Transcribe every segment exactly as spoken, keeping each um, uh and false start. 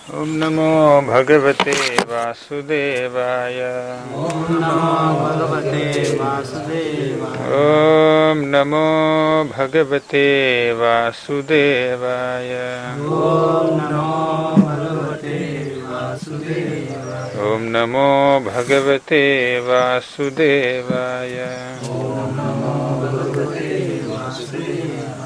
Om Namo Bhagavate Vasudevaya. Om Namo Bhagavate Vasudevaya. Om Namo Bhagavate Vasudevaya. Om Namo Bhagavate Vasudevaya. Om Namo Bhagavate Vasudevaya. Om Namo Bhagavate Vasudevaya.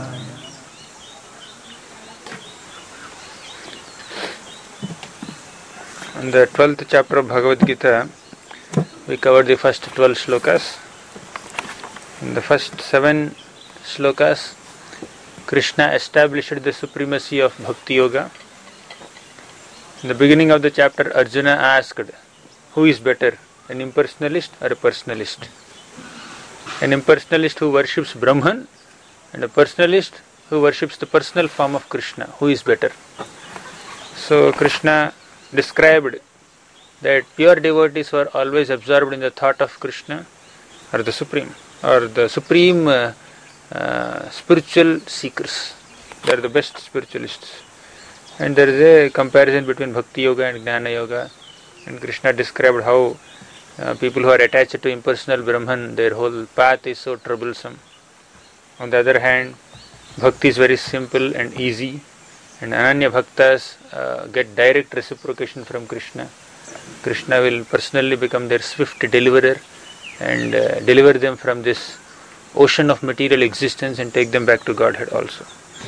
In the twelfth chapter of Bhagavad Gita, we covered the first twelve shlokas. In the first seven shlokas, Krishna established the supremacy of Bhakti Yoga. In the beginning of the chapter, Arjuna asked, who is better, an impersonalist or a personalist? An impersonalist who worships Brahman and a personalist who worships the personal form of Krishna. Who is better? So Krishna described that pure devotees who are always absorbed in the thought of Krishna are the supreme, or the supreme uh, uh, spiritual seekers. They are the best spiritualists. And there is a comparison between Bhakti Yoga and Jnana Yoga. And Krishna described how uh, people who are attached to impersonal Brahman, their whole path is so troublesome. On the other hand, Bhakti is very simple and easy. And Ananya Bhaktas uh, get direct reciprocation from Krishna. Krishna will personally become their swift deliverer and uh, deliver them from this ocean of material existence and take them back to Godhead also.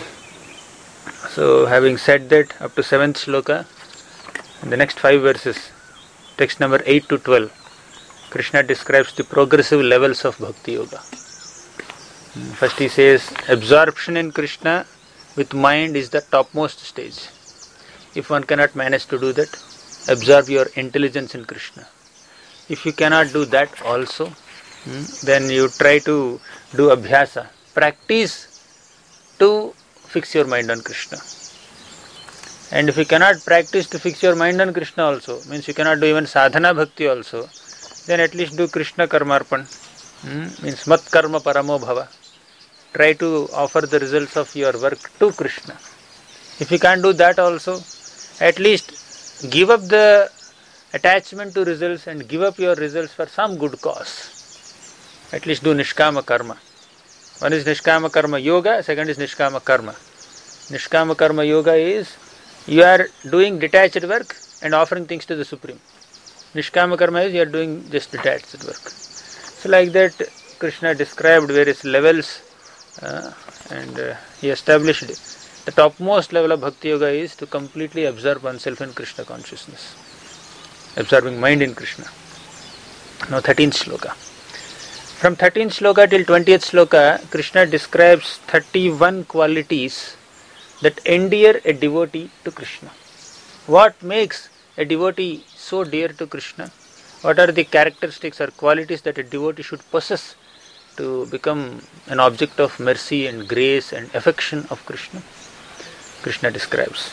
So having said that, up to seventh shloka, in the next five verses, text number eight to twelve, Krishna describes the progressive levels of Bhakti Yoga. First he says, absorption in Krishna with mind is the topmost stage. If one cannot manage to do that, absorb your intelligence in Krishna. If you cannot do that also, then you try to do abhyasa, practice to fix your mind on Krishna. And if you cannot practice to fix your mind on Krishna also, means you cannot do even sadhana bhakti also, then at least do Krishna karmarpan, hmm? means mat karma paramo bhava. Try to offer the results of your work to Krishna. If you can't do that also, at least give up the attachment to results and give up your results for some good cause. At least do Nishkama Karma. One is Nishkama Karma Yoga, second is Nishkama Karma. Nishkama Karma Yoga is you are doing detached work and offering things to the Supreme. Nishkama Karma is you are doing just detached work. So like that, Krishna described various levels uh, and uh, he established the topmost level of Bhakti Yoga is to completely absorb oneself in Krishna consciousness. Absorbing mind in Krishna. Now thirteenth shloka. From thirteenth shloka till twentieth shloka, Krishna describes thirty-one qualities that endear a devotee to Krishna. What makes a devotee so dear to Krishna? What are the characteristics or qualities that a devotee should possess to become an object of mercy and grace and affection of Krishna? Krishna describes.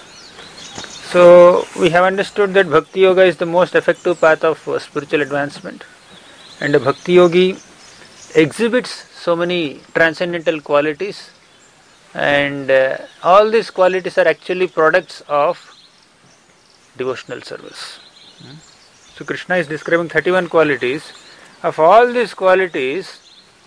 So we have understood that Bhakti Yoga is the most effective path of uh, spiritual advancement, and a Bhakti Yogi exhibits so many transcendental qualities, and uh, all these qualities are actually products of devotional service. Hmm? So Krishna is describing thirty-one qualities. Of all these qualities,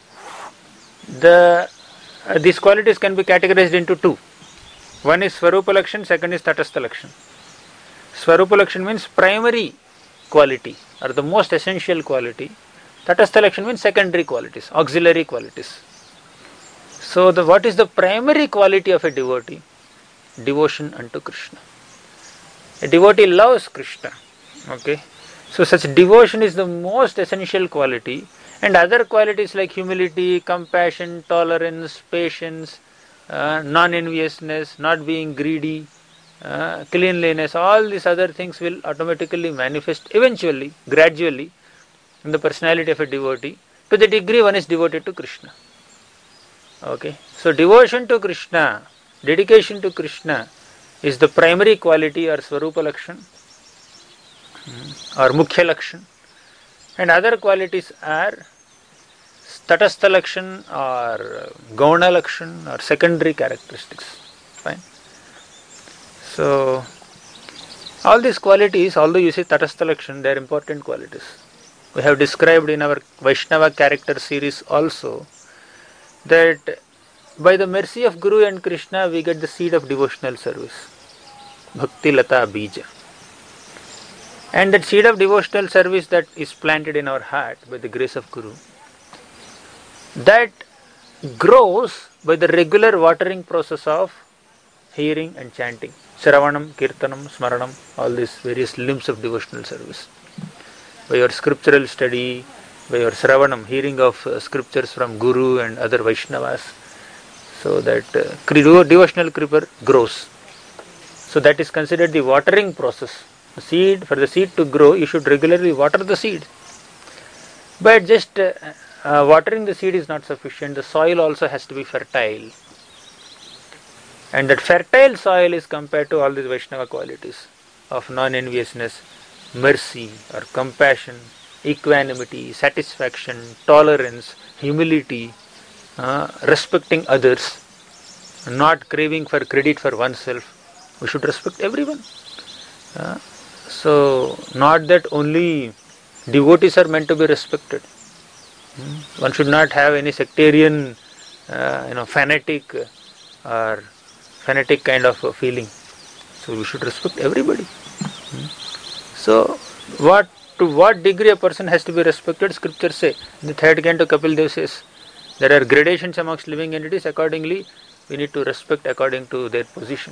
the uh, these qualities can be categorized into two. One is Swarupa Lakshan, second is Tatastha Lakshan. Swarupa Lakshan means primary quality or the most essential quality. Tatastha Lakshan means secondary qualities, auxiliary qualities. So the what is the primary quality of a devotee? Devotion unto Krishna. A devotee loves Krishna. Okay. So such devotion is the most essential quality, and other qualities like humility, compassion, tolerance, patience, uh, non-enviousness, not being greedy, uh, cleanliness, all these other things will automatically manifest eventually, gradually in the personality of a devotee to the degree one is devoted to Krishna. Okay. So devotion to Krishna, dedication to Krishna is the primary quality or Swarupa Lakshan or Mukhya Lakshan, and other qualities are Tatastha Lakshan or Gauna Lakshan or secondary characteristics. Fine. So All these qualities, although you see Tatastha Lakshan, they are important qualities. We have described in our Vaishnava character series also that by the mercy of Guru and Krishna we get the seed of devotional service. Bhakti Lata Bija. And that seed of devotional service that is planted in our heart by the grace of Guru, that grows by the regular watering process of hearing and chanting. Shravanam, Kirtanam, Smaranam, all these various limbs of devotional service. By your scriptural study, by your Shravanam, hearing of uh, scriptures from Guru and other Vaishnavas, so that uh, devotional creeper grows. So that is considered the watering process. The seed, for the seed to grow, you should regularly water the seed. But just uh, uh, watering the seed is not sufficient. The soil also has to be fertile. And that fertile soil is compared to all these Vaishnava qualities of non-enviousness, mercy or compassion, equanimity, satisfaction, tolerance, humility, uh, respecting others, not craving for credit for oneself. We should respect everyone. Uh, so, not that only devotees are meant to be respected. Hmm? One should not have any sectarian, uh, you know, fanatic or fanatic kind of a feeling. So, we should respect everybody. Hmm? So, what to what degree a person has to be respected? Scriptures say. In the third canto, Kapil Dev says there are gradations amongst living entities. Accordingly, we need to respect according to their position.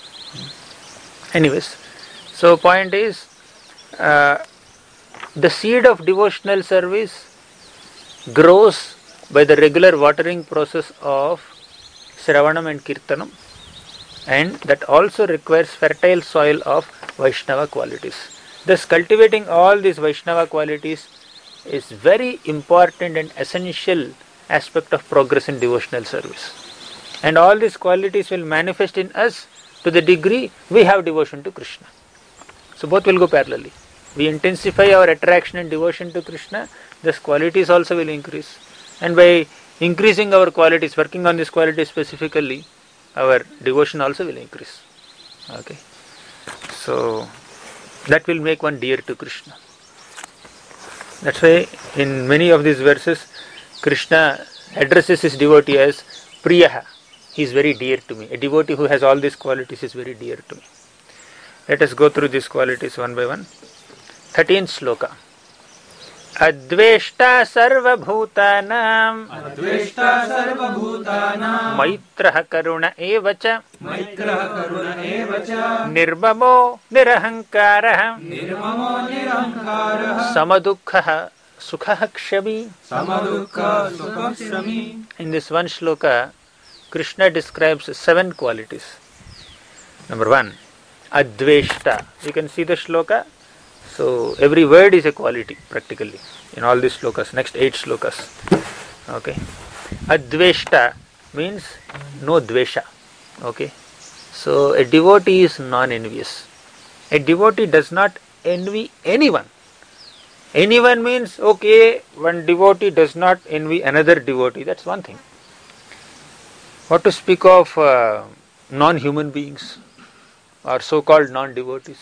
Anyways, so point is, uh, the seed of devotional service grows by the regular watering process of Shravanam and Kirtanam, and that also requires fertile soil of Vaishnava qualities. Thus, cultivating all these Vaishnava qualities is very important and essential aspect of progress in devotional service. And all these qualities will manifest in us to the degree we have devotion to Krishna. So both will go parallelly. We intensify our attraction and devotion to Krishna, thus qualities also will increase. And by increasing our qualities, working on this quality specifically, our devotion also will increase. Okay. So that will make one dear to Krishna. That's why in many of these verses, Krishna addresses his devotee as Priyaha. He is very dear to me. A devotee who has all these qualities is very dear to me. Let us go through these qualities one by one. thirteenth sloka. Adveshta sarva bhutanam Adveshta sarva bhutanam Maitraha karuna evacha Maitraha karuna evacha Nirbamo nirahankaraha Nirmamo nirahankaraha Samadukhaha sukhaha kshami. Samadukha sukha. In this one sloka, Krishna describes seven qualities. Number one, Adveshta. You can see the shloka. So every word is a quality practically in all these slokas, next eight slokas. Okay. Adveshta means no dvesha. Okay. So a devotee is non-envious. A devotee does not envy anyone. Anyone means, okay, one devotee does not envy another devotee. That's one thing. What to speak of uh, non-human beings or so-called non-devotees?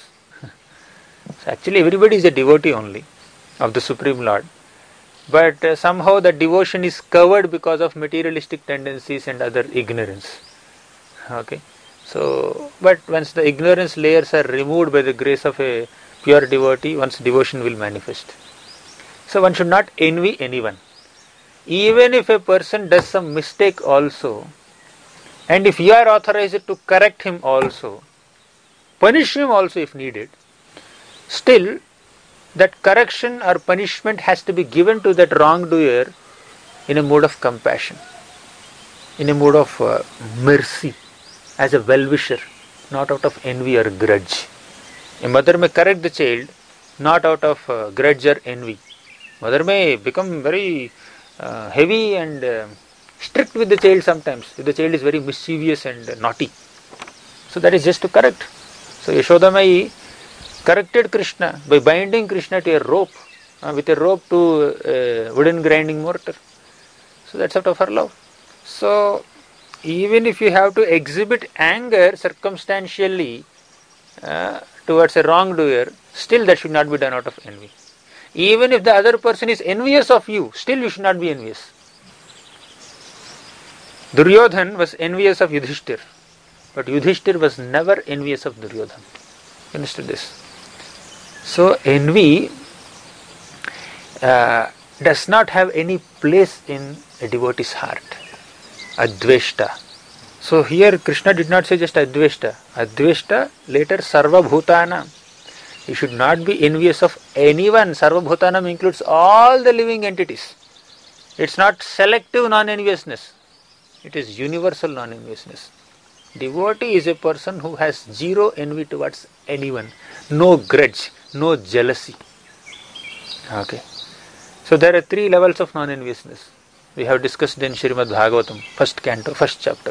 So actually everybody is a devotee only of the Supreme Lord. But uh, somehow the devotion is covered because of materialistic tendencies and other ignorance. Okay. So, but once the ignorance layers are removed by the grace of a pure devotee, one's devotion will manifest. So one should not envy anyone. Even if a person does some mistake also, and if you are authorized to correct him also, punish him also if needed, still that correction or punishment has to be given to that wrongdoer in a mood of compassion, in a mood of uh, mercy, as a well-wisher, not out of envy or grudge. A mother may correct the child not out of uh, grudge or envy. Mother may become very uh, heavy and uh, strict with the child sometimes if the child is very mischievous and uh, naughty. So that is just to correct. So Yashoda Mai corrected Krishna by binding Krishna to a rope, uh, with a rope to a wooden grinding mortar. So that's out of her love. So even if you have to exhibit anger circumstantially uh, towards a wrongdoer, still that should not be done out of envy. Even if the other person is envious of you, still you should not be envious. Duryodhan was envious of Yudhishthir, but Yudhishthir was never envious of Duryodhan. You understood this? So envy uh, does not have any place in a devotee's heart. Adveshta. So here Krishna did not say just Adveshta. Adveshta, later Sarva Bhutanam. You should not be envious of anyone. Sarva Bhutanam includes all the living entities. It's not selective non-enviousness. It is universal non-enviousness. Devotee is a person who has zero envy towards anyone. No grudge, no jealousy. Okay. So there are three levels of non-enviousness. We have discussed in Srimad Bhagavatam, first canto, first chapter.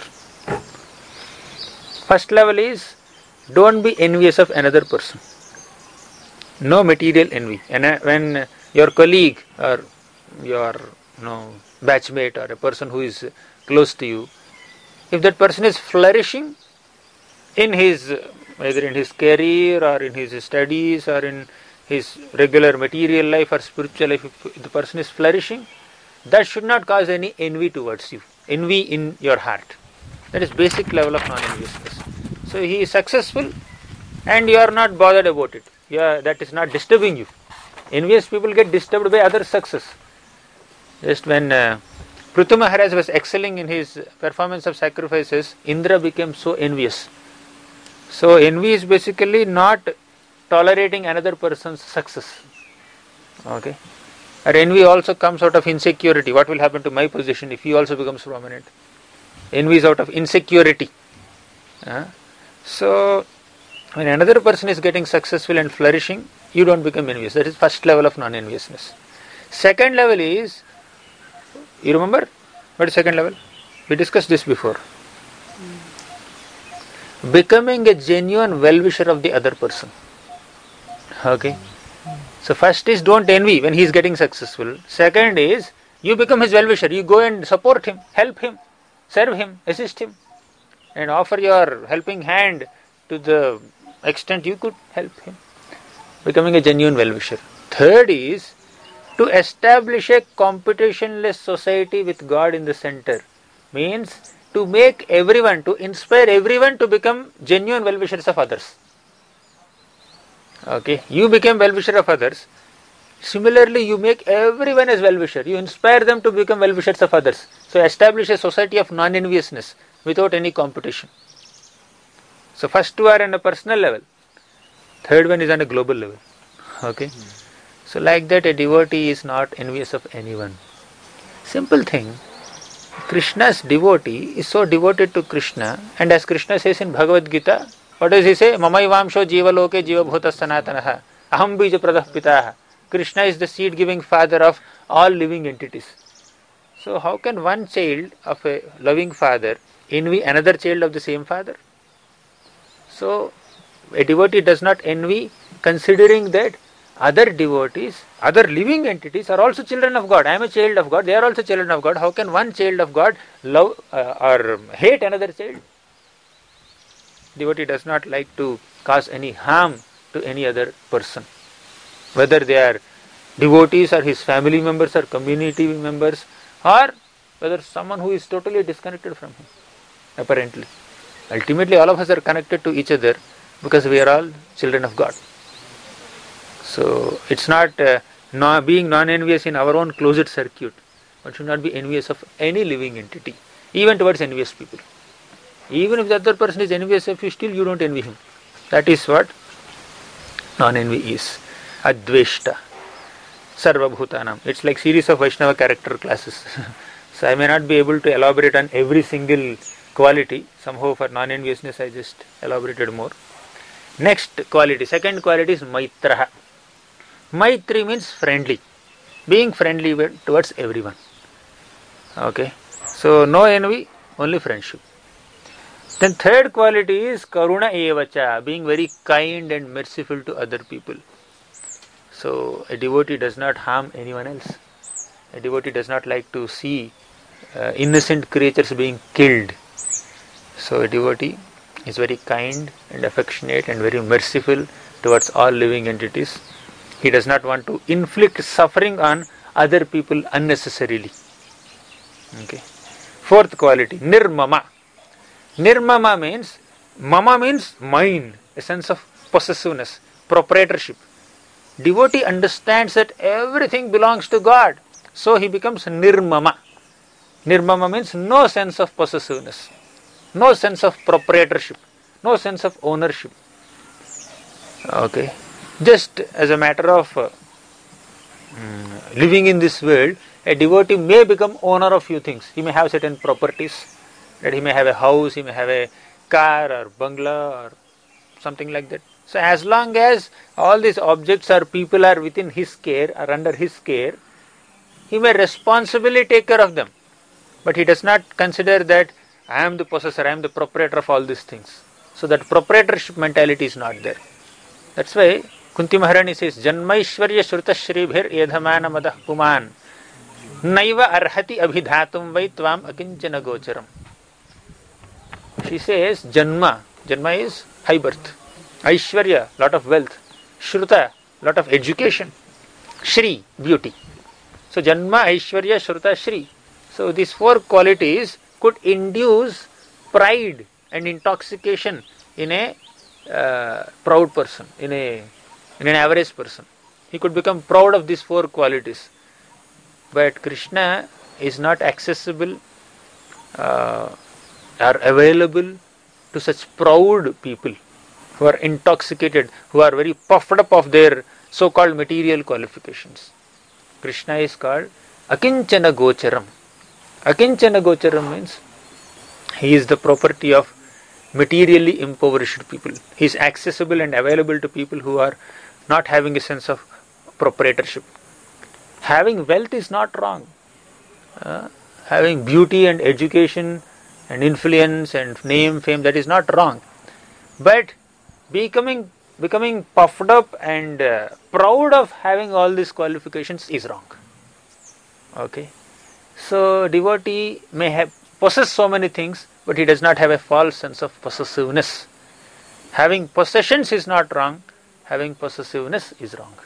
First level is, don't be envious of another person. No material envy. And when your colleague or your you know, batchmate or a person who is close to you, if that person is flourishing in his, either in his career or in his studies or in his regular material life or spiritual life, if the person is flourishing, that should not cause any envy towards you, envy in your heart. That is basic level of non-enviousness. So he is successful and you are not bothered about it. Yeah, that is not disturbing you. Envious people get disturbed by other success. Just when uh, Prithu Maharaj was excelling in his performance of sacrifices, Indra became so envious. So envy is basically not tolerating another person's success. Okay. Or envy also comes out of insecurity. What will happen to my position if he also becomes prominent? Envy is out of insecurity. Uh, so, when another person is getting successful and flourishing, you don't become envious. That is first level of non-enviousness. Second level is, you remember? What is second level? We discussed this before. Mm. Becoming a genuine well-wisher of the other person. Okay. So first is don't envy when he is getting successful. Second is you become his well-wisher. You go and support him, help him, serve him, assist him, and offer your helping hand to the extent you could help him. Becoming a genuine well-wisher. Third is to establish a competitionless society with God in the center. Means to make everyone, to inspire everyone to become genuine well-wishers of others. Okay, you became well-wisher of others. Similarly, you make everyone as well-wisher. You inspire them to become well-wishers of others. So establish a society of non-enviousness without any competition. So first two are on a personal level. Third one is on a global level. Okay. Mm. So like that, a devotee is not envious of anyone. Simple thing. Krishna's devotee is so devoted to Krishna, and as Krishna says in Bhagavad Gita, what does he say? Mamaivamsho jiva loke jiva bhutas sanatanaha aham bija pradah pitaha. Krishna is the seed-giving father of all living entities. So how can one child of a loving father envy another child of the same father? So a devotee does not envy, considering that other devotees, other living entities are also children of God. I am a child of God, they are also children of God. How can one child of God love uh, or hate another child? Devotee does not like to cause any harm to any other person. Whether they are devotees or his family members or community members, or whether someone who is totally disconnected from him, apparently. Ultimately, all of us are connected to each other because we are all children of God. So, it's not uh, not being non-envious in our own closed circuit, but should not be envious of any living entity, even towards envious people. Even if the other person is envious of you, still you don't envy him. That is what non-envy is. Adveshta. Sarva Bhutanam. It's like series of Vaishnava character classes. So I may not be able to elaborate on every single quality. Somehow for non-enviousness I just elaborated more. Next quality, second quality is Maitraha. Maitri means friendly. Being friendly towards everyone. Okay. So no envy, only friendship. Then third quality is Karuna Evacha, being very kind and merciful to other people. So a devotee does not harm anyone else. A devotee does not like to see uh, innocent creatures being killed. So a devotee He is very kind and affectionate and very merciful towards all living entities. He does not want to inflict suffering on other people unnecessarily. Okay. Fourth quality, nirmama. Nirmama means, mama means mine, a sense of possessiveness, proprietorship. Devotee understands that everything belongs to God, so he becomes nirmama. Nirmama means no sense of possessiveness, no sense of proprietorship, no sense of ownership. Okay. Just as a matter of uh, mm, living in this world, a devotee may become owner of few things. He may have certain properties, that he may have a house, he may have a car or bungalow or something like that. So as long as all these objects or people are within his care or under his care, he may responsibly take care of them. But he does not consider that I am the possessor, I am the proprietor of all these things. So that proprietorship mentality is not there. That's why Kunti Maharani says, Janmaishwarya Shruta Shribhir Edhamana Madah Puman Naiva Arhati Abhidhatum Vai Tvam Akinchana Gocharam. She says, Janma. Janma is high birth. Aishwarya, lot of wealth. Shruta, lot of education. Shri, beauty. So Janma, Aishwarya, Shruta, Shri. So these four qualities could induce pride and intoxication in a uh, proud person, in a in an average person. He could become proud of these four qualities. But Krishna is not accessible uh, or available to such proud people who are intoxicated, who are very puffed up of their so-called material qualifications. Krishna is called Akinchana Gocharam. Akinchana Gocharam means he is the property of materially impoverished people. He is accessible and available to people who are not having a sense of proprietorship. Having wealth is not wrong. Uh, having beauty and education and influence and name, fame, that is not wrong. But becoming becoming puffed up and uh, proud of having all these qualifications is wrong. Okay. So devotee may have possess so many things, but he does not have a false sense of possessiveness. Having possessions is not wrong, having possessiveness is wrong.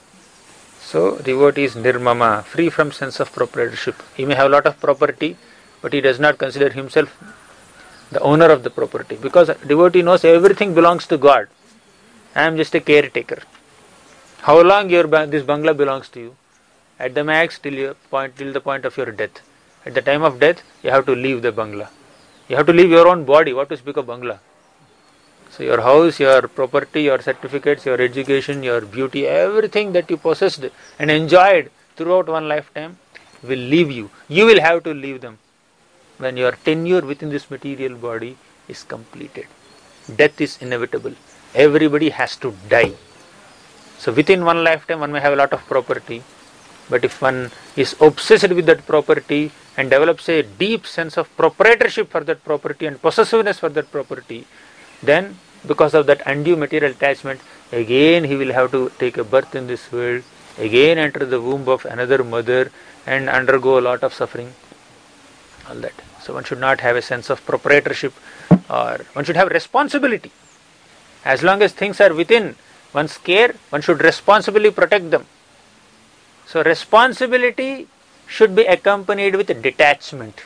So devotee is nirmama, free from sense of proprietorship. He may have a lot of property, but he does not consider himself the owner of the property, because devotee knows everything belongs to God. I am just a caretaker. How long your this bungalow belongs to you? At the max till your point till the point of your death. At the time of death, you have to leave the bungalow. You have to leave your own body. What to speak of bungalow? So your house, your property, your certificates, your education, your beauty, everything that you possessed and enjoyed throughout one lifetime will leave you. You will have to leave them when your tenure within this material body is completed. Death is inevitable. Everybody has to die. So within one lifetime one may have a lot of property, but if one is obsessed with that property and develops a deep sense of proprietorship for that property and possessiveness for that property, then because of that undue material attachment, again he will have to take a birth in this world, again enter the womb of another mother and undergo a lot of suffering, all that. So one should not have a sense of proprietorship, or one should have responsibility. As long as things are within one's care, one should responsibly protect them. So responsibility should be accompanied with detachment.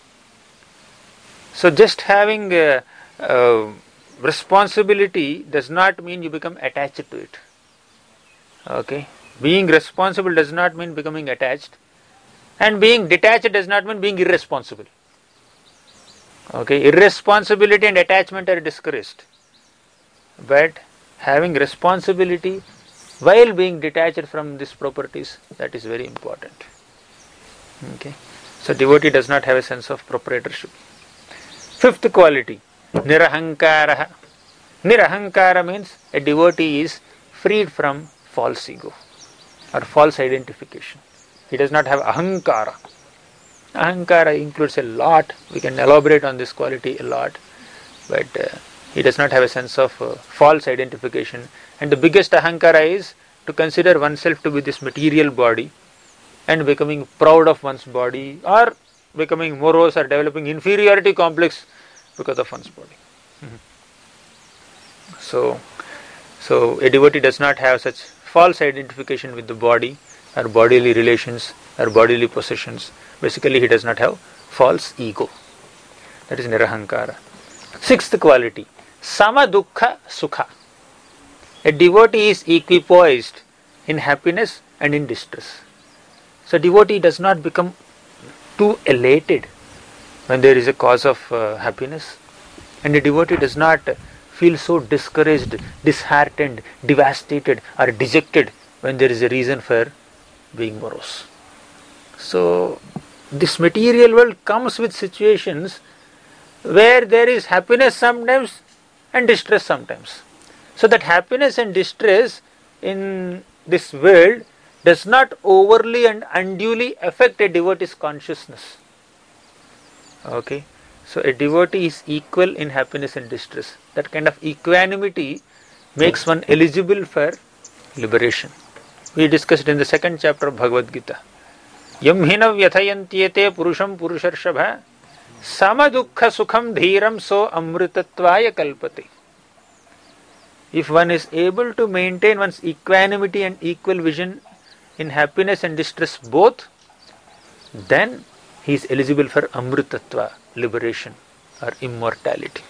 So just having uh, uh, responsibility does not mean you become attached to it. Okay, being responsible does not mean becoming attached, and being detached does not mean being irresponsible. Okay, irresponsibility and attachment are discouraged, but having responsibility while being detached from these properties, that is very important. Okay, so devotee does not have a sense of proprietorship. Fifth quality, nirahankara. Nirahankara means a devotee is freed from false ego or false identification. He does not have ahankara. Ahankara includes a lot. We can elaborate on this quality a lot, but uh, he does not have a sense of uh, false identification. And the biggest ahankara is to consider oneself to be this material body and becoming proud of one's body, or becoming morose or developing inferiority complex because of one's body. Mm-hmm. So, so a devotee does not have such false identification with the body or bodily relations or bodily possessions. Basically, he does not have false ego. That is nirahankara. Sixth quality, sama dukkha sukha. A devotee is equipoised in happiness and in distress. So devotee does not become too elated when there is a cause of uh, happiness, and a devotee does not feel so discouraged, disheartened, devastated or dejected when there is a reason for being morose. So this material world comes with situations where there is happiness sometimes and distress sometimes. So that happiness and distress in this world does not overly and unduly affect a devotee's consciousness. Okay, so a devotee is equal in happiness and distress. That kind of equanimity makes one eligible for liberation. We discussed in the second chapter of Bhagavad Gita. Yam hina vyathayantyete purusham purusharshabha sama dukkha sukham dhiram so amritatvaya kalpate. If one is able to maintain one's equanimity and equal vision in happiness and distress both, then he is eligible for amritatva, liberation or immortality.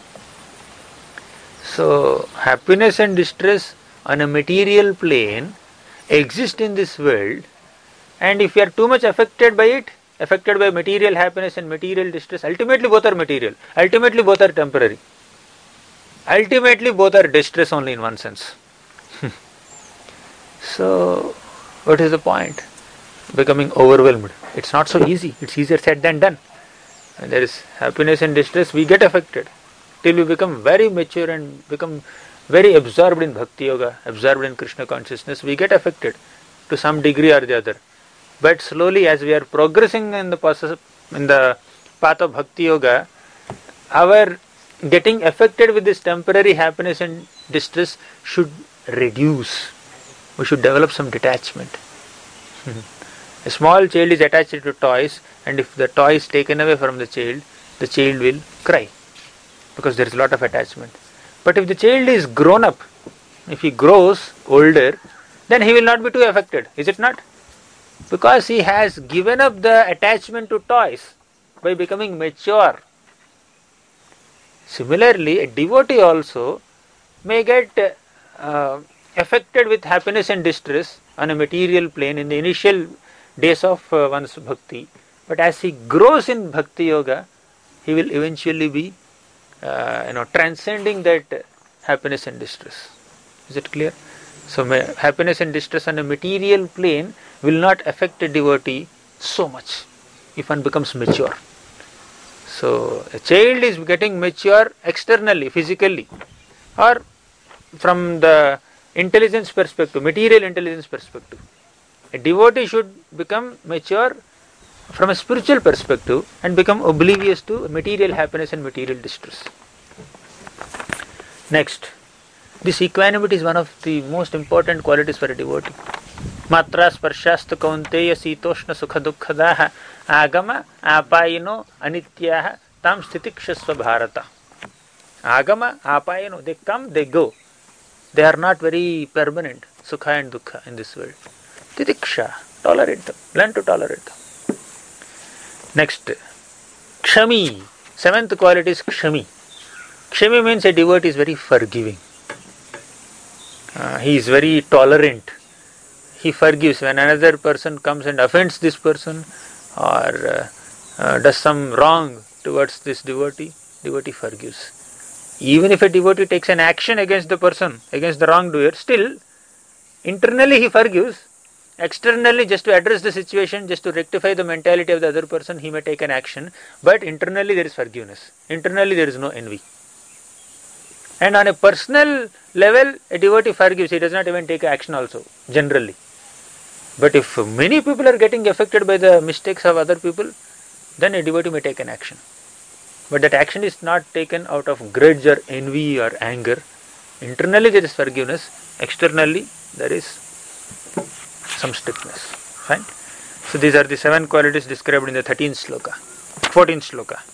So happiness and distress on a material plane exist in this world, and if you are too much affected by it, affected by material happiness and material distress, ultimately both are material, ultimately both are temporary, ultimately both are distress only in one sense. So what is the point? Becoming overwhelmed. It's not so easy. It's easier said than done. When there is happiness and distress, we get affected till we become very mature and become very absorbed in Bhakti Yoga, absorbed in Krishna consciousness. We get affected to some degree or the other. But slowly, as we are progressing in the process, in the path of Bhakti Yoga, our getting affected with this temporary happiness and distress should reduce. We should develop some detachment. A small child is attached to toys, and if the toy is taken away from the child, the child will cry because there is a lot of attachment. But if the child is grown up, if he grows older, then he will not be too affected, is it not? Because he has given up the attachment to toys by becoming mature. Similarly, a devotee also may get uh, affected with happiness and distress on a material plane in the initial days of uh, one's bhakti, but as he grows in Bhakti Yoga, he will eventually be uh, you know transcending that happiness and distress. Is it clear? So ma- happiness and distress on a material plane will not affect a devotee so much if one becomes mature. So a child is getting mature externally, physically, or from the intelligence perspective, material intelligence perspective. A devotee should become mature from a spiritual perspective and become oblivious to material happiness and material distress. Next, this equanimity is one of the most important qualities for a devotee. Matra sparshasta kaunteya sitoshna sukha dukkhadaha agama apayino anityaha tam stitikshasva bharata. Agama apayino, they come, they go. They are not very permanent, sukha and dukkha in this world. Titiksha, tolerate them, learn to tolerate them. Next, kshami, seventh quality is kshami. Kshami means a devotee is very forgiving. Uh, he is very tolerant. He forgives when another person comes and offends this person or uh, uh, does some wrong towards this devotee, devotee forgives. Even if a devotee takes an action against the person, against the wrongdoer, still internally he forgives. Externally, just to address the situation, just to rectify the mentality of the other person, he may take an action, but internally there is forgiveness. Internally there is no envy. And on a personal level, a devotee forgives, he does not even take action also, generally. But if many people are getting affected by the mistakes of other people, then a devotee may take an action. But that action is not taken out of grudge or envy or anger. Internally there is forgiveness, externally there is some strictness. Fine. So these are the seven qualities described in the thirteenth sloka, fourteenth sloka.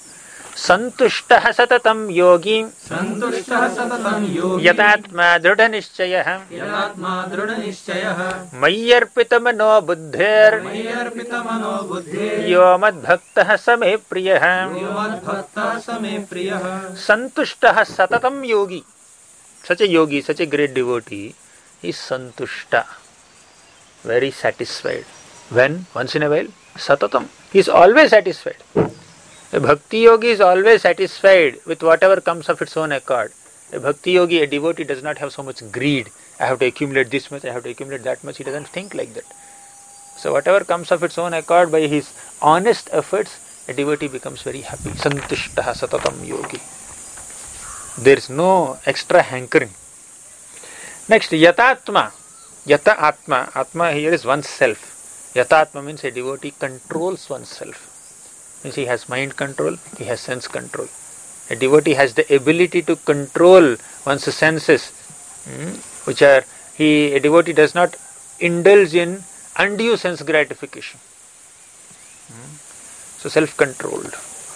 संतुष्टः सततं योगी सन्तुष्टः सततं योगी यतात्मा दृढनिश्चयः यदात्मा दृढनिश्चयः मय्यर्पितमनो बुद्धिर् मय्यर्पितमनो बुद्धिः यो मद्भक्तः स मे प्रियः यो मद्भक्तः स मे प्रियः संतुष्टः सततं योगी. Such a yogi, such a great devotee is santushta, very satisfied. When? Once in a while? Satatam. He is always satisfied. A bhakti yogi is always satisfied with whatever comes of its own accord. A bhakti yogi, a devotee, does not have so much greed. I have to accumulate this much, I have to accumulate that much. He doesn't think like that. So whatever comes of its own accord by his honest efforts, a devotee becomes very happy. Santushtaha satatam yogi. There is no extra hankering. Next, yatatma. Yata atma. Atma here is oneself. Yatatma means a devotee controls oneself. Means he has mind control, he has sense control. A devotee has the ability to control one's senses, hmm, which are, he, a devotee does not indulge in undue sense gratification. Hmm. So self-controlled.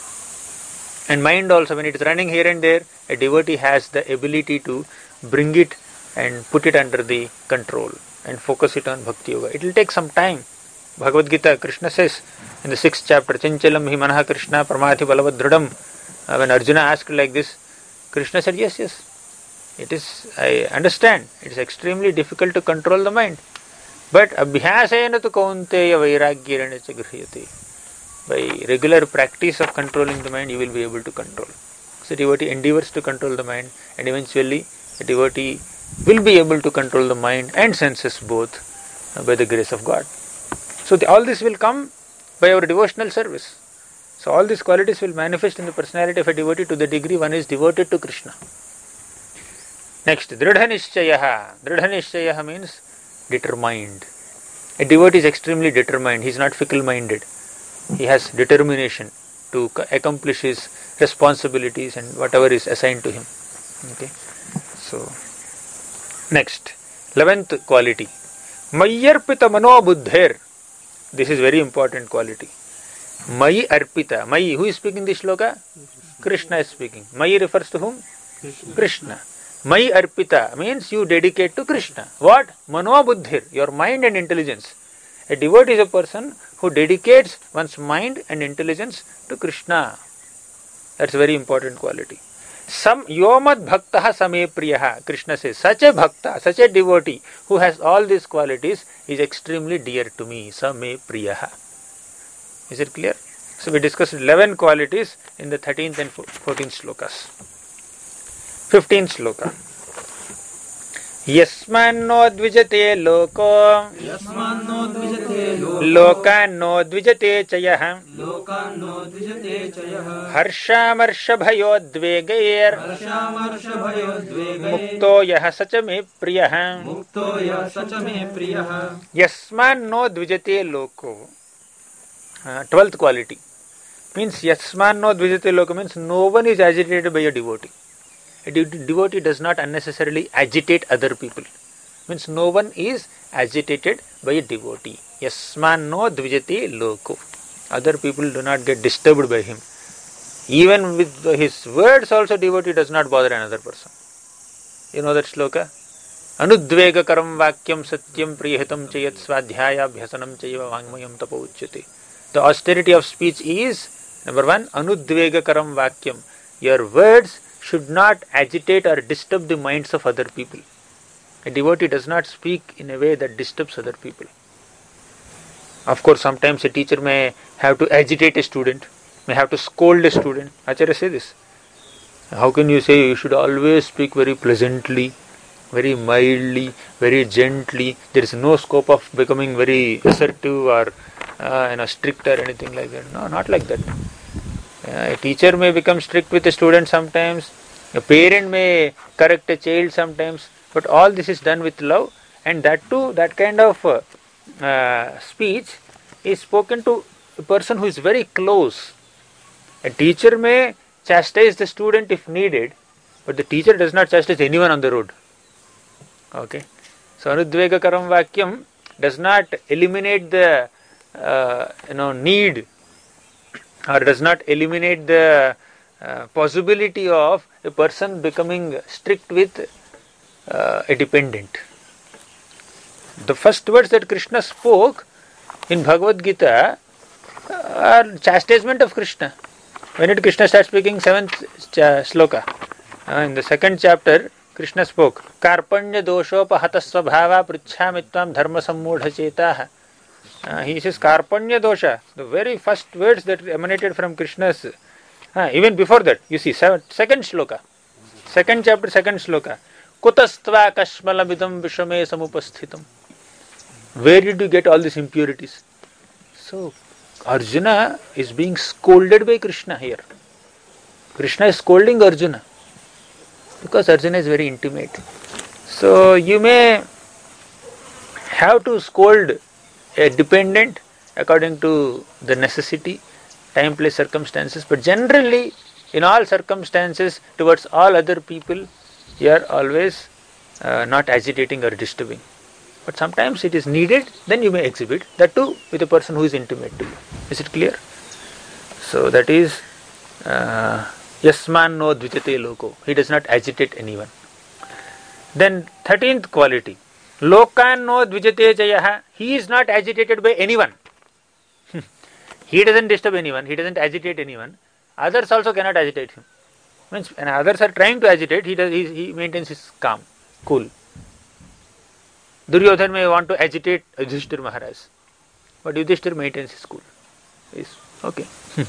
And mind also, when it is running here and there, a devotee has the ability to bring it and put it under the control and focus it on Bhakti Yoga. It will take some time. Bhagavad Gita, Krishna says in the sixth chapter, Chanchalam hi manaha Krishna pramati balavad dridam. Uh, when Arjuna asked like this, Krishna said, yes, yes, it is, I understand, it is extremely difficult to control the mind. But abhyasena tu kaunteya vairagyarena cha grihiyate. By regular practice of controlling the mind, you will be able to control. So devotee endeavors to control the mind, and eventually a devotee will be able to control the mind and senses both uh, by the grace of God. So the, all this will come by our devotional service. So all these qualities will manifest in the personality of a devotee to the degree one is devoted to Krishna. Next, Dridha Nishchayaha. Dridha Nishchayaha means determined. A devotee is extremely determined. He is not fickle-minded. He has determination to accomplish his responsibilities and whatever is assigned to him. Okay. So, next, eleventh quality. Mayyarpita mano buddhir. This is very important quality. Mayi arpita. Mayi, who is speaking this shloka? Krishna is speaking. Mayi refers to whom? Krishna. Mayi arpita means you dedicate to Krishna. What? Mano buddhir, your mind and intelligence. A devotee is a person who dedicates one's mind and intelligence to Krishna. That's a very important quality. Sam yomad bhaktaha same priyaha. Krishna says, such a bhakta, such a devotee who has all these qualities is extremely dear to me. Same priyaha. Is it clear? So we discussed eleven qualities in the thirteenth and fourteenth slokas. fifteenth sloka. Yasmanno dvijate loko Yasmanno dvijate loko Lokanno dvijate chayah Lokanno dvijate chayah Harshamarša bhayodvegair Harshamarša bhayodvegair Mukto yah sacha me priyah Mukto yah sacha me priyah. Yasmanno dvijate loko. Uh, twelfth quality means Yasmanno dvijate loko means no one is agitated by a devotee. A devotee does not unnecessarily agitate other people. Means no one is agitated by a devotee. Yasmanno dvijate loko. Other people do not get disturbed by him. Even with his words also devotee does not bother another person. You know that shloka? Anudvega karam vakyam satyam priyahitam chayat swadhyaya bhyasanam chayva vangmayam tapo uchyate. The austerity of speech is, number one, anudvega karam vakyam. Your words should not agitate or disturb the minds of other people. A devotee does not speak in a way that disturbs other people. Of course, sometimes a teacher may have to agitate a student, may have to scold a student. Acharya say this. How can you say you should always speak very pleasantly, very mildly, very gently? There is no scope of becoming very assertive or uh, you know, strict or anything like that. No, not like that. Uh, a teacher may become strict with a student sometimes, a parent may correct a child sometimes, but all this is done with love, and that too, that kind of uh, uh, speech is spoken to a person who is very close. A teacher may chastise the student if needed, but the teacher does not chastise anyone on the road. Okay. So, Anudvega Karam Vakyam does not eliminate the uh, you know need or does not eliminate the uh, possibility of a person becoming strict with uh, a dependent. The first words that Krishna spoke in Bhagavad Gita are chastisement of Krishna. When did Krishna start speaking? Seventh sloka. Uh, in the second chapter, Krishna spoke, Karpanya doshopa swabhava pritchamitvam dharma sammudha chetaha. Uh, he says Karpanya dosha, the very first words that emanated from Krishna's, uh, even before that, you see, seven, second sloka, second chapter, second sloka, Kutastva kashmalamidam vishame samupasthitam. Where did you get all these impurities? So, Arjuna is being scolded by Krishna here. Krishna is scolding Arjuna because Arjuna is very intimate. So, you may have to scold a dependent according to the necessity, time, place, circumstances, but generally, in all circumstances, towards all other people, you are always uh, not agitating or disturbing. But sometimes it is needed, then you may exhibit. That too with a person who is intimate to you. Is it clear? So that is Yasman no dvijate loko. He does not agitate anyone. Then thirteenth quality. Lokan no dvijate jayaha. He is not agitated by anyone. He doesn't disturb anyone. He doesn't agitate anyone. Others also cannot agitate him. Means when others are trying to agitate, he does. He, he maintains his calm, cool. Duryodhan may want to agitate Yudhishthir Maharaj, but Yudhishthir maintains his cool. Is okay.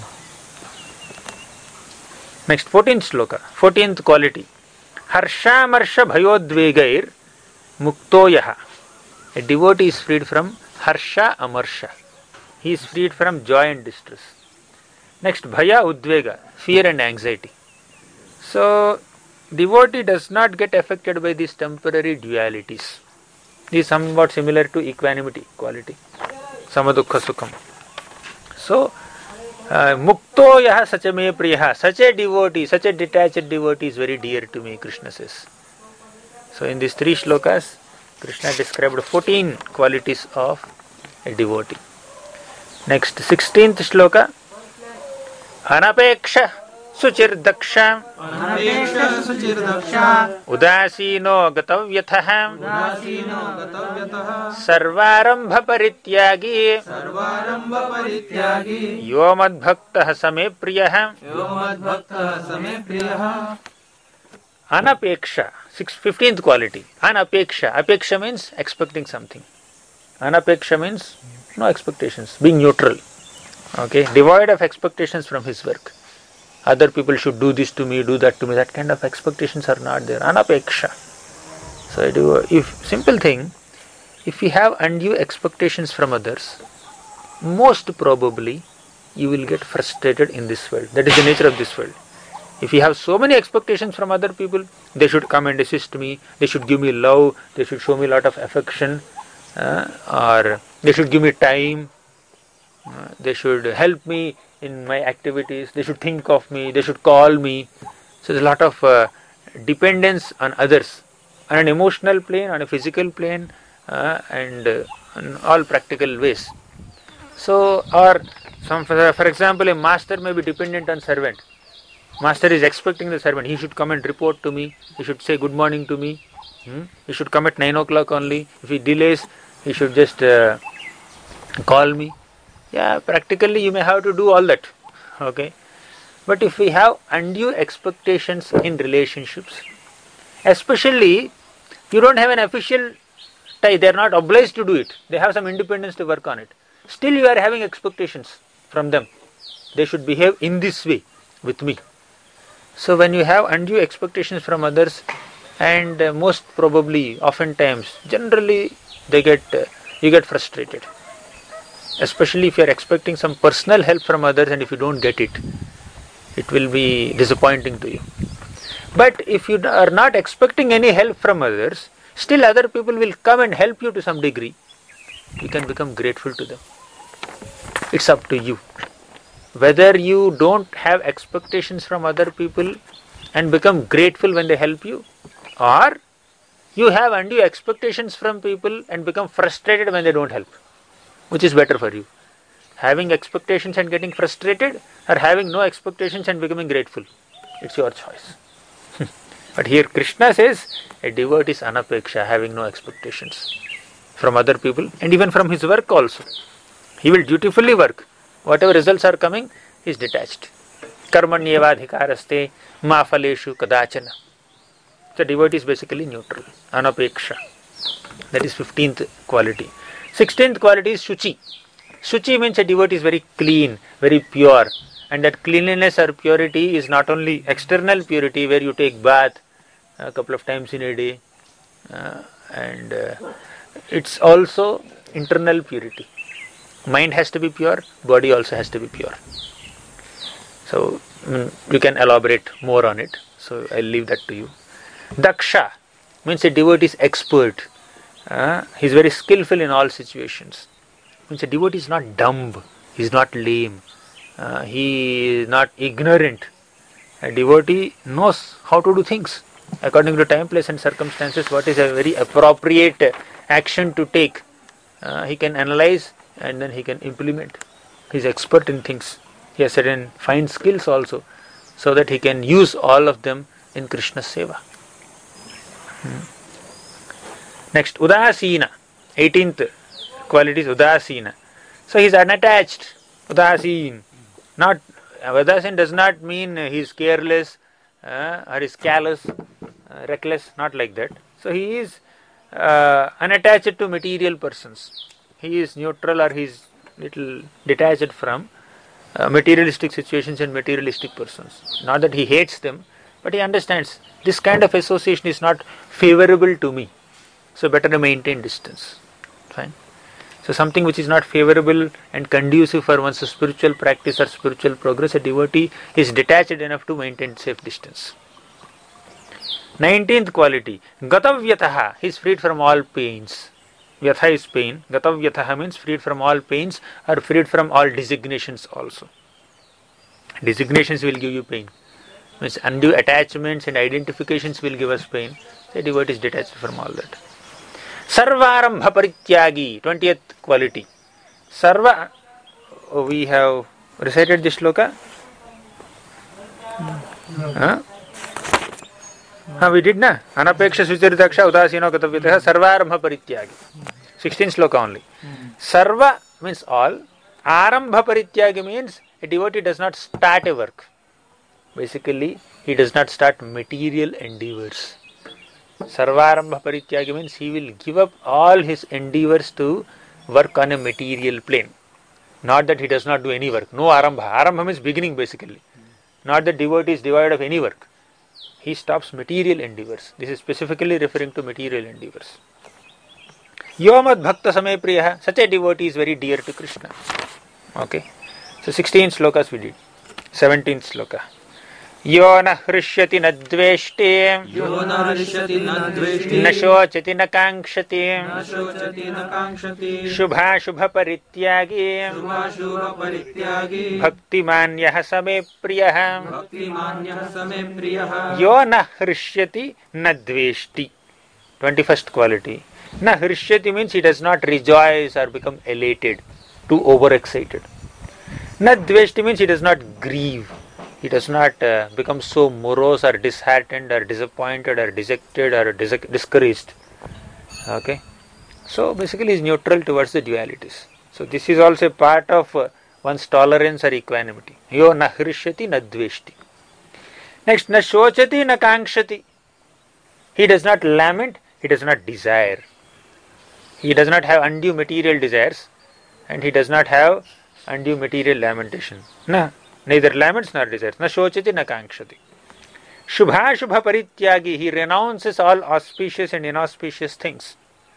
Next, fourteenth sloka, fourteenth quality. Harsha marsha bhayodvegair muktoyaha. A devotee is freed from harsha amarsha. He is freed from joy and distress. Next, bhaya udvega, fear and anxiety. So, devotee does not get affected by these temporary dualities. This is somewhat similar to equanimity quality. Samadukha sukham. So, uh, mukto yaha sachame priyaha. Such a devotee, such a detached devotee is very dear to me, Krishna says. So, in these three shlokas, Krishna described fourteen qualities of a devotee. Next, sixteenth shloka. Anapeksha suchirdaksha Anapeksha suchirdaksha Udasino gatavyatha Udasino gatavyatah Sarvarambha parityagi Sarvarambha parityagi Yo madbhaktah same priyah. Yo madbhaktah same priyah. Anapeksha, fifteenth quality. Anapeksha. Apeksha means expecting something. Anapeksha means no expectations, being neutral. Okay, devoid of expectations from his work. Other people should do this to me, do that to me. That kind of expectations are not there. Anapeksha. So, I do, if simple thing, if you have undue expectations from others, most probably you will get frustrated in this world. That is the nature of this world. If you have so many expectations from other people, they should come and assist me, they should give me love, they should show me a lot of affection, uh, or they should give me time, uh, they should help me in my activities, they should think of me, they should call me. So there's a lot of uh, dependence on others, on an emotional plane, on a physical plane, uh, and uh, in all practical ways. So, or some, for, for example, a master may be dependent on servant. Master is expecting the servant, he should come and report to me, he should say good morning to me, hmm? He should come at nine o'clock only. If he delays, he should just uh, call me. Yeah, practically you may have to do all that. Okay. But if we have undue expectations in relationships, especially you don't have an official tie, they are not obliged to do it. They have some independence to work on it. Still you are having expectations from them. They should behave in this way with me. So when you have undue expectations from others, and uh, most probably, oftentimes, generally they get uh, you get frustrated. Especially if you are expecting some personal help from others, and if you don't get it, it will be disappointing to you. But if you are not expecting any help from others, still other people will come and help you to some degree. You can become grateful to them. It's up to you. Whether you don't have expectations from other people and become grateful when they help you, or you have undue expectations from people and become frustrated when they don't help. Which is better for you? Having expectations and getting frustrated, or having no expectations and becoming grateful? It's your choice. But here Krishna says a devotee is anapeksha, having no expectations from other people and even from his work also. He will dutifully work. Whatever results are coming, he is detached. Karmanyevadhikaraste ma phaleshu kadachana. The devotee is basically neutral, anapeksha. That is fifteenth quality. sixteenth quality is shuchi. Shuchi means a devotee is very clean, very pure. And that cleanliness or purity is not only external purity where you take bath a couple of times in a day, uh, and uh, it's also internal purity. Mind has to be pure, body also has to be pure. So mm, you can elaborate more on it. So I'll leave that to you. Daksha means a devotee is expert. Uh, he is very skillful in all situations. Means a devotee is not dumb. He is not lame. Uh, he is not ignorant. A devotee knows how to do things according to time, place and circumstances. What is a very appropriate action to take. Uh, he can analyze and then he can implement. He is expert in things. He has certain fine skills also, so that he can use all of them in Krishna's seva. Hmm. Next, Udasina. eighteenth quality is Udasina. So he is unattached. Udasin. Not, Udasin does not mean he is careless uh, or is callous, uh, reckless, not like that. So he is uh, unattached to material persons. He is neutral or he is little detached from uh, materialistic situations and materialistic persons. Not that he hates them, but he understands this kind of association is not favorable to me. So better to maintain distance. Fine. So something which is not favorable and conducive for one's spiritual practice or spiritual progress, a devotee is detached enough to maintain safe distance. nineteenth quality, Gatavyataha, he is freed from all pains. Vyatha is pain. Gatavyataha means freed from all pains or freed from all designations also. Designations will give you pain. Means undue attachments and identifications will give us pain. So a devotee is detached from all that. Sarvarambha parityagi, twentieth quality. Sarva, oh, we have recited this shloka? Huh? Huh, we did na? Anapeksha suchiritaksha udasino gatavyataha sarvarambha parityagi. sixteen shloka only. Sarva means all. Arambha parityagi means a devotee does not start a work. Basically, he does not start material endeavors. Sarvarambha parityagi means he will give up all his endeavors to work on a material plane. Not that he does not do any work. No arambha. Arambha means beginning basically. Not that devotee is devoid of any work. He stops material endeavors. This is specifically referring to material endeavors. Yomad bhakta same priyaha. Such a devotee is very dear to Krishna. Okay. So sixteen slokas we did. seventeenth sloka. Yo na hrishyati na dveshti, Yo na hrishyati na dveshti, na shochati na kankshati, na shochati na kankshati, shubha shubha parityagi, shubha shubha parityagi, bhaktimanyah same priyah. bhaktimanyah same priyah. Yo na hrishyati na dveshti. twenty-first quality. Na hrishyati means he does not rejoice or become elated, too overexcited. Na dveshti means he does not grieve. He does not uh, become so morose or disheartened or disappointed or dejected or dis- discouraged. Okay. So basically he is neutral towards the dualities. So this is also part of uh, one's tolerance or equanimity. Yo na hrishyati na dveshti. Next, na shochati na kankshati. He does not lament, he does not desire. He does not have undue material desires and he does not have undue material lamentation. Na. Neither laments nor desires. Na shochati na kankshati. Shubha shubha parityagi. He renounces all auspicious and inauspicious things.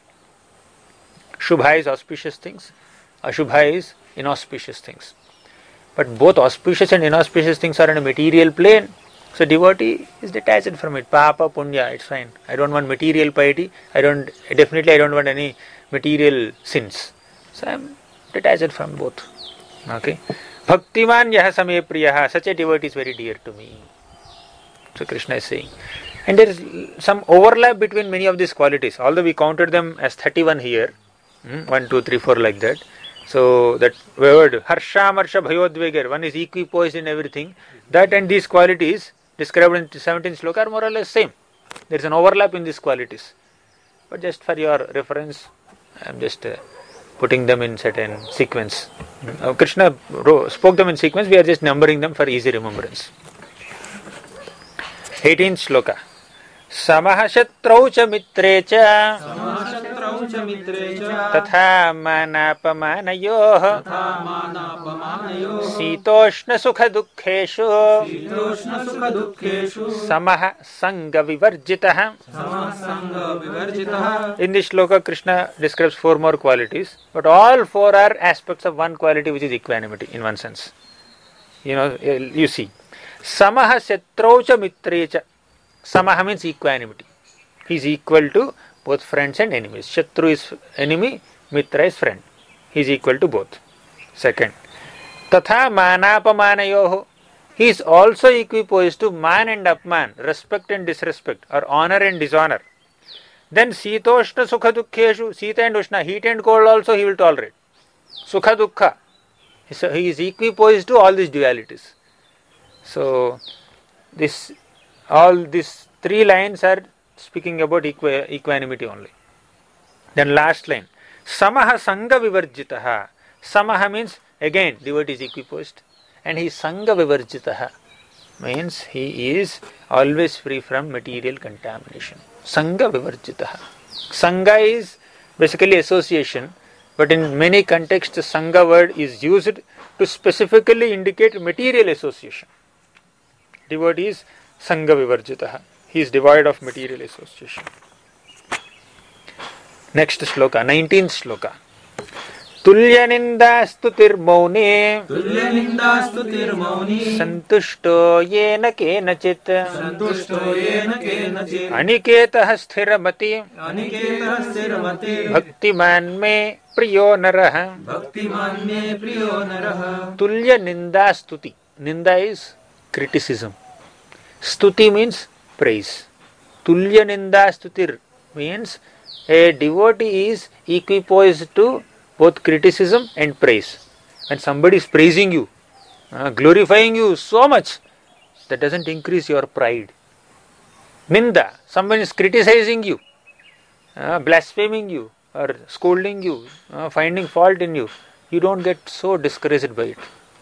Shubha is auspicious things. Ashubha is inauspicious things. But both auspicious and inauspicious things are in a material plane. So devotee is detached from it. Papa, punya, it's fine. I don't want material piety. I don't, definitely I don't want any material sins. So I am detached from both. Okay. Bhaktiman yaha same priyaha. Such a devotee is very dear to me. So Krishna is saying. And there is some overlap between many of these qualities. Although we counted them as thirty-one here. Hmm? one, two, three, four like that. So that word, harsha, marsha, bhayodvegar, one is equipoised in everything. That and these qualities described in seventeenth sloka are more or less same. There is an overlap in these qualities. But just for your reference, I am just uh, putting them in certain sequence. Uh, Krishna wrote, spoke them in sequence, we are just numbering them for easy remembrance. eighteenth sloka. Samaha shatrau cha mitre cha समशत्रौ च मित्रे च तथा मानापमानयोः तथा मानापमानयोः शीतोष्ण सुख दुःखेषु शीतोष्णसुखदुःखेषु समः संग विवर्जितः. समसङ्गविवर्जितः. In this shloka, Krishna describes four more qualities, but all four are aspects of one quality, which is equanimity in one sense. You know, you see, Samaha shatrau cha mitre cha. Samaha means equanimity. He is equal to both friends and enemies. Shatru is enemy, Mitra is friend. He is equal to both. Second, Tatha manapamanayoho. He is also equipoised to man and apman, respect and disrespect, or honor and dishonor. Then Sitoshna Sukha Dukkheshu, Sita and Ushna, heat and cold also he will tolerate. Sukha Dukkha. So he is equipoised to all these dualities. So this all these three lines are speaking about equi- equanimity only. Then last line, Samaha Sangha Vivarjitaha. Samaha means again devotee is equipoised, and he is Sangha Vivarjitaha means he is always free from material contamination. Sangha Vivarjitaha. Sangha is basically association, but in many contexts the Sangha word is used to specifically indicate material association. Devotee is Sangha Vivarjitaha. He is devoid of material association. Next shloka, nineteenth shloka. Tulya ninda stutir maune तुल्यनिन्दास्तुतिर्मौनी santushto yena kenachit सन्तुष्टो येन केनचित् aniketah sthiramati अनिकेतः स्थिरमतिः bhaktiman me priyo narah. भक्तिमान् मे प्रियो नरः. Tulya ninda stuti. Ninda is criticism. Stuti means praise. Tulya ninda stutir means a devotee is equipoised to both criticism and praise. When somebody is praising you, uh, glorifying you so much, that doesn't increase your pride. Ninda, someone is criticizing you, uh, blaspheming you, or scolding you, uh, finding fault in you, you don't get so discouraged by it.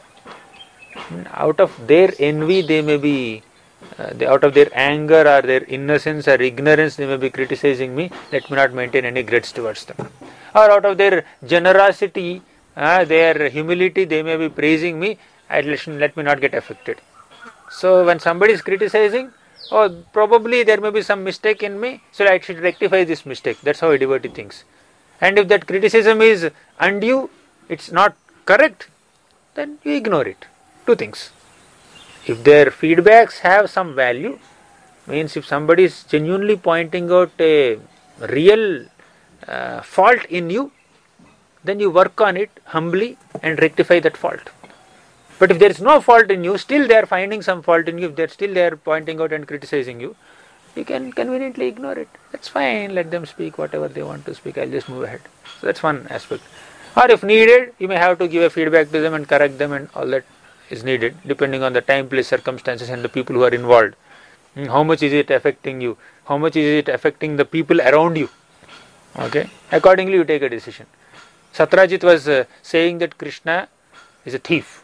Out of their envy, they may be, uh, they, out of their anger or their innocence or ignorance, they may be criticizing me. Let me not maintain any grudge towards them. Or out of their generosity, uh, their humility, they may be praising me. I, let me not get affected. So when somebody is criticizing, oh, probably there may be some mistake in me, so I should rectify this mistake. That's how a devotee thinks. And if that criticism is undue, it's not correct, then you ignore it. Two things. If their feedbacks have some value, means if somebody is genuinely pointing out a real uh, fault in you, then you work on it humbly and rectify that fault. But if there is no fault in you, still they are finding some fault in you, if they are still they are pointing out and criticizing you, you can conveniently ignore it. That's fine, let them speak whatever they want to speak, I'll just move ahead. So that's one aspect. Or if needed, you may have to give a feedback to them and correct them, and all that is needed, depending on the time, place, circumstances and the people who are involved. How much is it affecting you? How much is it affecting the people around you? Okay, accordingly you take a decision. Satrajit was uh, saying that Krishna is a thief.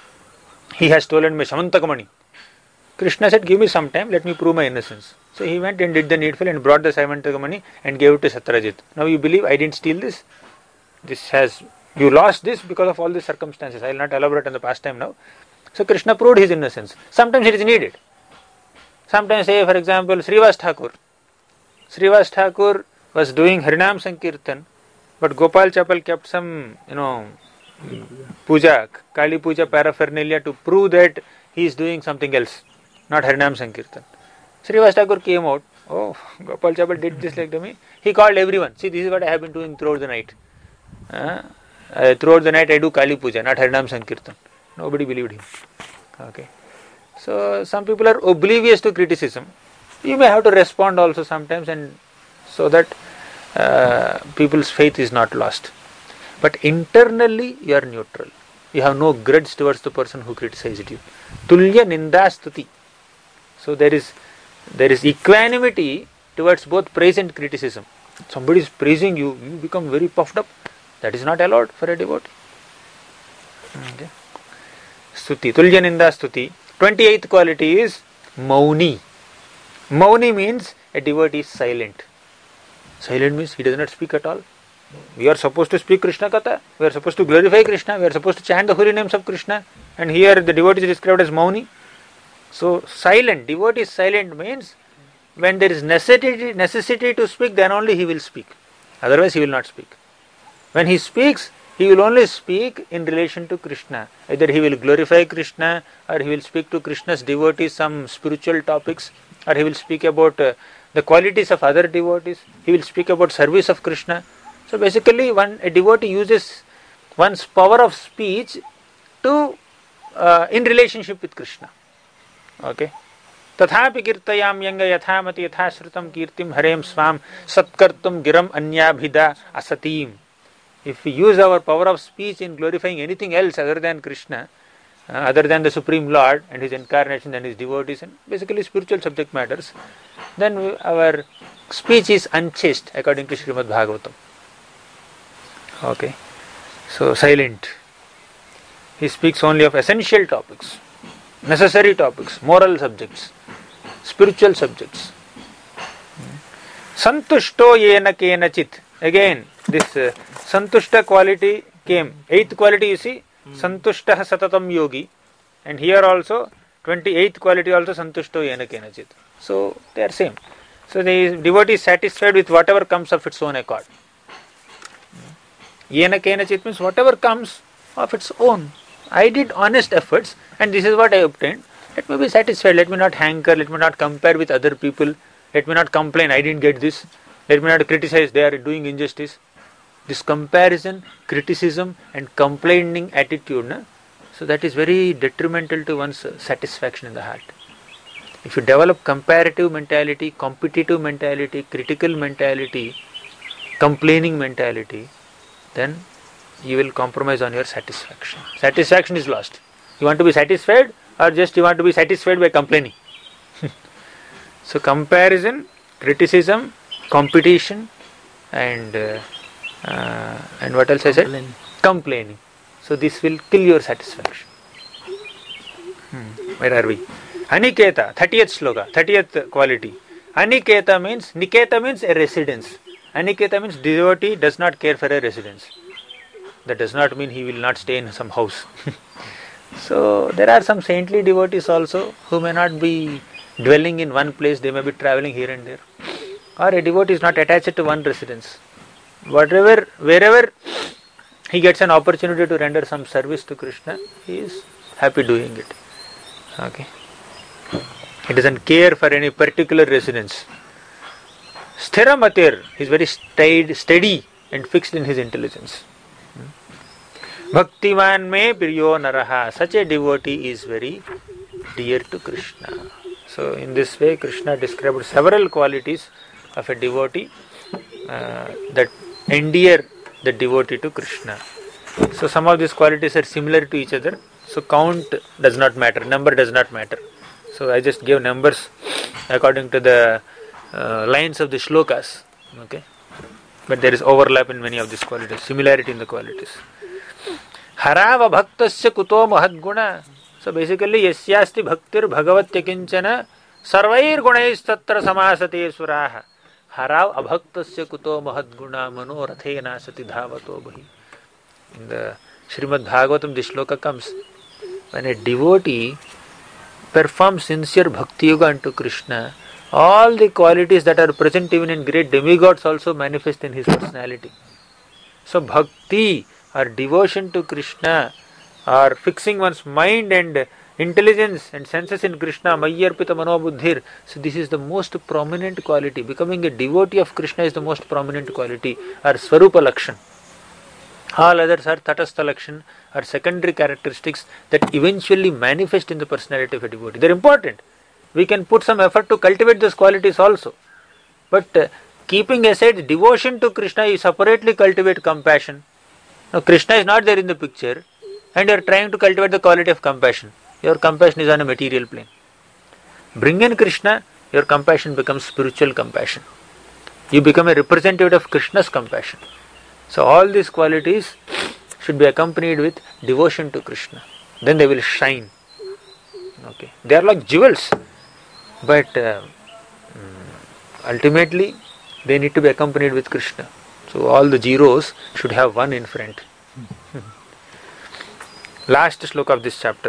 He has stolen my Samantaka money. Krishna said, give me some time, let me prove my innocence. So he went and did the needful and brought the Samantaka money and gave it to Satrajit. Now you believe I didn't steal this? This has, you lost this because of all these circumstances. I will not elaborate on the past time now. So Krishna proved his innocence. Sometimes it is needed. Sometimes, say for example, Srivas Thakur. Srivas Thakur was doing Harinam Sankirtan, but Gopal Chapal kept some, you know, puja, Kali puja paraphernalia to prove that he is doing something else, not Harinam Sankirtan. Srivas Thakur came out, oh, Gopal Chapal did this like to me. He called everyone. See, this is what I have been doing throughout the night. Uh, uh, throughout the night I do Kali puja, not Harinam Sankirtan. Nobody believed him. Okay. So some people are oblivious to criticism. You may have to respond also sometimes, and so that uh, people's faith is not lost. But internally you are neutral. You have no grudge towards the person who criticized you. Tulya ninda stuti. So there is there is equanimity towards both praise and criticism. Somebody is praising you, you become very puffed up. That is not allowed for a devotee. Okay. Stuti, Tulya Ninda Stuti. twenty-eighth quality is Mauni. Mauni means a devotee is silent. Silent means he does not speak at all. We are supposed to speak Krishna Katha. We are supposed to glorify Krishna. We are supposed to chant the holy names of Krishna. And here the devotee is described as Mauni. So silent, devotee is silent means when there is necessity, necessity to speak, then only he will speak. Otherwise he will not speak. When he speaks, he will only speak in relation to Krishna. Either he will glorify Krishna, or he will speak to Krishna's devotees some spiritual topics, or he will speak about uh, the qualities of other devotees. He will speak about service of Krishna. So basically, one a devotee uses one's power of speech to uh, in relationship with Krishna. Okay. Tathapi kirtayam yanga yathamati yathashrutam kirtim harem swam satkartum giram anyabhida asatim. If we use our power of speech in glorifying anything else other than Krishna, uh, other than the Supreme Lord and His incarnation and His devotees and basically spiritual subject matters, then we, our speech is unchaste according to Srimad Bhagavatam. Okay. So silent. He speaks only of essential topics, necessary topics, moral subjects, spiritual subjects. Santushto yena kenachit. Again, this uh, santushta quality came. Eighth quality you see, santushtah satatam yogi. And here also, twenty-eighth quality also santushto yena kenachit. So, they are same. So, the devotee is satisfied with whatever comes of its own accord. Yena kenachit means whatever comes of its own. I did honest efforts and this is what I obtained. Let me be satisfied. Let me not hanker. Let me not compare with other people. Let me not complain. I didn't get this. Let me not criticize. They are doing injustice. This comparison, criticism and complaining attitude, na? So that is very detrimental to one's satisfaction in the heart. If you develop comparative mentality, competitive mentality, critical mentality, complaining mentality, then you will compromise on your satisfaction. Satisfaction is lost. You want to be satisfied or just you want to be satisfied by complaining? So comparison, criticism, competition and uh, uh, and what else I said? Complaining. Complaining. So this will kill your satisfaction. Hmm. Where are we? Aniketa, thirtieth sloka, thirtieth quality. Aniketa means, Niketa means a residence. Aniketa means devotee does not care for a residence. That does not mean he will not stay in some house. So there are some saintly devotees also who may not be dwelling in one place, they may be travelling here and there. Or a devotee is not attached to one residence. Whatever, wherever he gets an opportunity to render some service to Krishna, he is happy doing it. Okay. He doesn't care for any particular residence. Sthiramatir, he is very steady, steady and fixed in his intelligence. Bhaktivan me priyo naraha. Such a devotee is very dear to Krishna. So in this way Krishna described several qualities of a devotee uh, that endear the devotee to Krishna. So some of these qualities are similar to each other. So count does not matter, number does not matter. So I just gave numbers according to the uh, lines of the shlokas. Okay, but there is overlap in many of these qualities, similarity in the qualities. Harava bhaktasya kuto mahadguna. So basically, yasyasti bhaktir bhagavatya kinchana sarvair gunais tatra samasate suraha. Harav abhaktasya kuto mahadguna manorathena sati dhavato bhi. In the Srimad Bhagavatam, this shloka comes. When a devotee performs sincere bhakti yoga unto Krishna, all the qualities that are present even in great demigods also manifest in his personality. So bhakti or devotion to Krishna or fixing one's mind and intelligence and senses in Krishna, mayyarpita manobuddhir. So this is the most prominent quality. Becoming a devotee of Krishna is the most prominent quality, or Swarupa Lakshan. All others are Tatastha Lakshan, or secondary characteristics that eventually manifest in the personality of a devotee. They are important. We can put some effort to cultivate those qualities also. But uh, keeping aside devotion to Krishna, you separately cultivate compassion. Now Krishna is not there in the picture and you are trying to cultivate the quality of compassion. Your compassion is on a material plane. bring in Krishna, your compassion becomes spiritual compassion. You become a representative of Krishna's compassion. So all these qualities should be accompanied with devotion to Krishna. Then they will shine. Okay, they are like jewels, but uh, ultimately they need to be accompanied with Krishna. So all the zeros should have one in front. Last sloka of this chapter.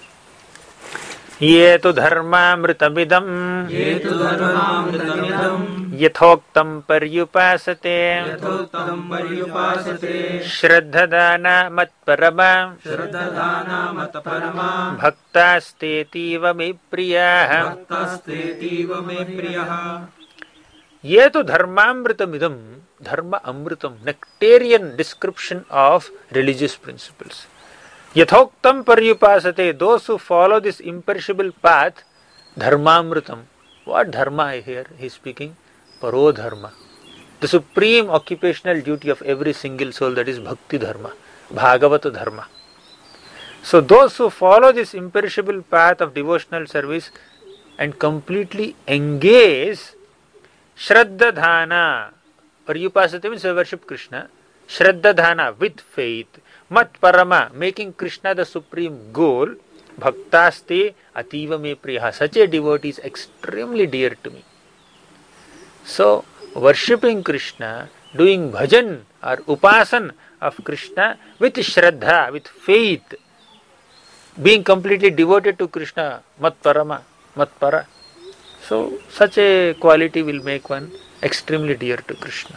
ये तो धर्मामृतमिदं ये तु धर्मामृतमिदं यथोक्तं पर्युपासते यथोक्तं पर्युपासते श्रद्धदाना मत्परमा श्रद्धदाना मत्परमा भक्तास्तेतीव मे प्रियाः भक्तस्तेतीव मे प्रियः ये तो धर्मामृतमिदं धर्म अमृतम nectarian description of religious principles. Yathoktam paryupasate, those who follow this imperishable path, dharmamritam. What dharma here he is speaking? Parodharma. The supreme occupational duty of every single soul, that is bhakti dharma, bhagavata dharma. So those who follow this imperishable path of devotional service and completely engage Shraddha Dhana, Paryupasate means worship Krishna, Shraddha Dhana with faith, Mat Parama, making Krishna the supreme goal, Bhaktaste Ativa Me Priya, such a devotee is extremely dear to me. So, worshipping Krishna, doing bhajan or upasan of Krishna with Shraddha, with faith, being completely devoted to Krishna, Mat Parama, Mat Para. So, such a quality will make one extremely dear to Krishna.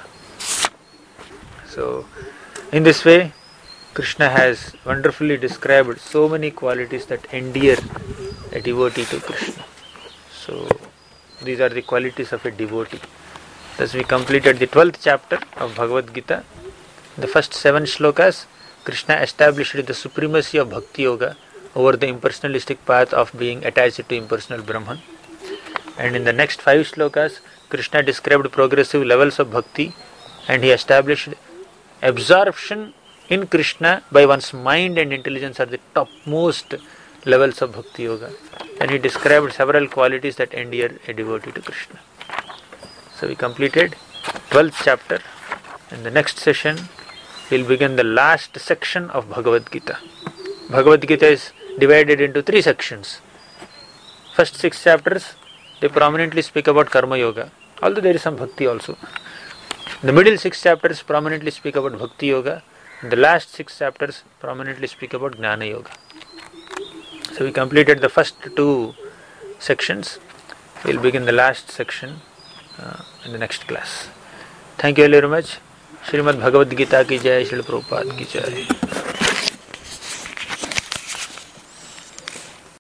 So, in this way, Krishna has wonderfully described so many qualities that endear a devotee to Krishna. So, these are the qualities of a devotee. Thus, we completed the twelfth chapter of Bhagavad Gita. In the first seven shlokas, Krishna established the supremacy of Bhakti Yoga over the impersonalistic path of being attached to impersonal Brahman. And in the next five shlokas, Krishna described progressive levels of bhakti, and he established absorption in Krishna by one's mind and intelligence are the topmost levels of bhakti yoga. And he described several qualities that endear a devotee to Krishna. So we completed twelfth chapter. In the next session, we will begin the last section of Bhagavad Gita. Bhagavad Gita is divided into three sections. First six chapters, they prominently speak about Karma Yoga, although there is some Bhakti also. The middle six chapters prominently speak about Bhakti Yoga. The last six chapters prominently speak about Jnana Yoga. So we completed the first two sections. We will begin the last section uh, in the next class. Thank you very much. Srimad Bhagavad Gita ki jai, Srila Prabhupada ki jai.